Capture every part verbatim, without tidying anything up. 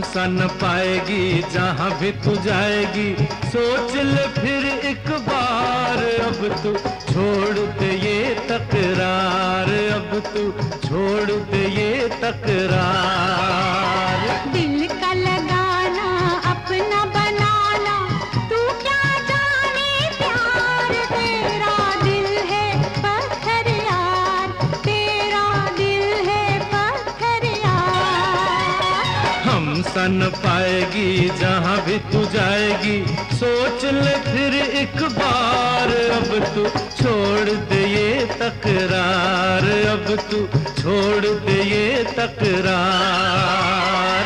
सा न पाएगी जहाँ भी तू जाएगी, सोच ले फिर एक बार। अब तू छोड़ दे ये तकरार, अब तू छोड़ दे ये तकरार। दिल का लगाना अपना बनाना, तू क्या जाने प्यार। तेरा दिल है पत्थर यार, तेरा दिल है पत्थर यार। हम सा न पाएगी जहाँ भी तू जाएगी, सोच ले फिर एक बार। अब तू छोड़ दे ये तकरार, अब तू छोड़ दे ये तकरार।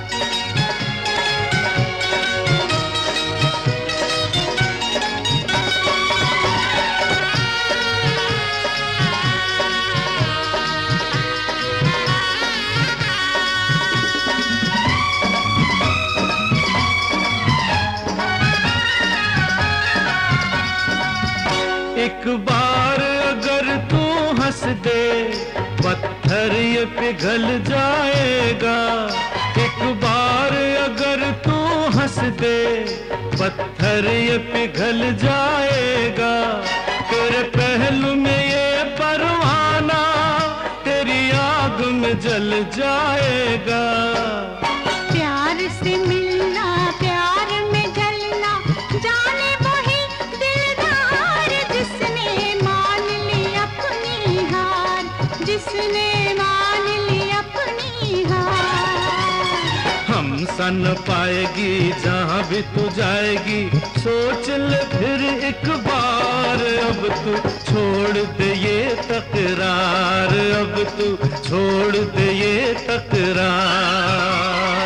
एक बार अगर तू हंस दे, पत्थर ये पिघल जाएगा। एक बार अगर तू हंस दे, पत्थर ये पिघल जाएगा। तेरे पहलू में ये परवाना तेरी आग में जल जाएगा। प्यार से मिलना प्यार में जलना, जाने वही दिलदार जिसने मान ली अपनी हार, जिसने मान ली अपनी हार। हम सा न पाएगी जहाँ भी तू जाएगी, सोच ले फिर एक बार। अब तू छोड़ दे ये तकरार, अब तू छोड़ दे ये तकरार।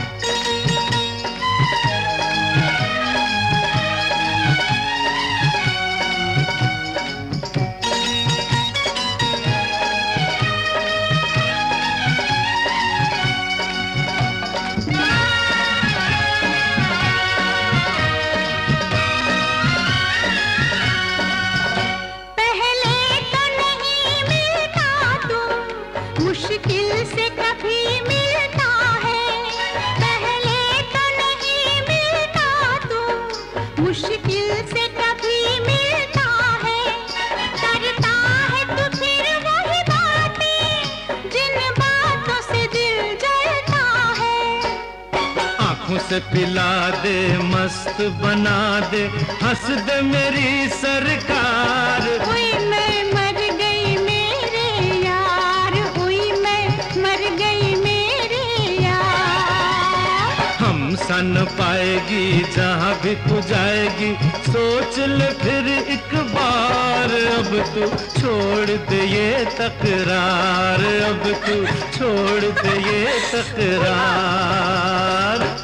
मुश्किल से कभी मिलता है, पहले तो नहीं मिलता तू, मुश्किल से कभी मिलता है। करता है तो फिर वही बातें, जिन बातों से दिल जलता है। आँखों से पिला दे, मस्त बना दे, हंस दे मेरी सरकार। हुई मैं मर गई मेरे यार, हुई मैं मर गई मेरे यार। हम सा न पाएगी जहाँ भी तू जाएगी, सोच ले फिर एक बार। अब तू छोड़ दे ये तकरार, अब तू छोड़ दे ये तकरार।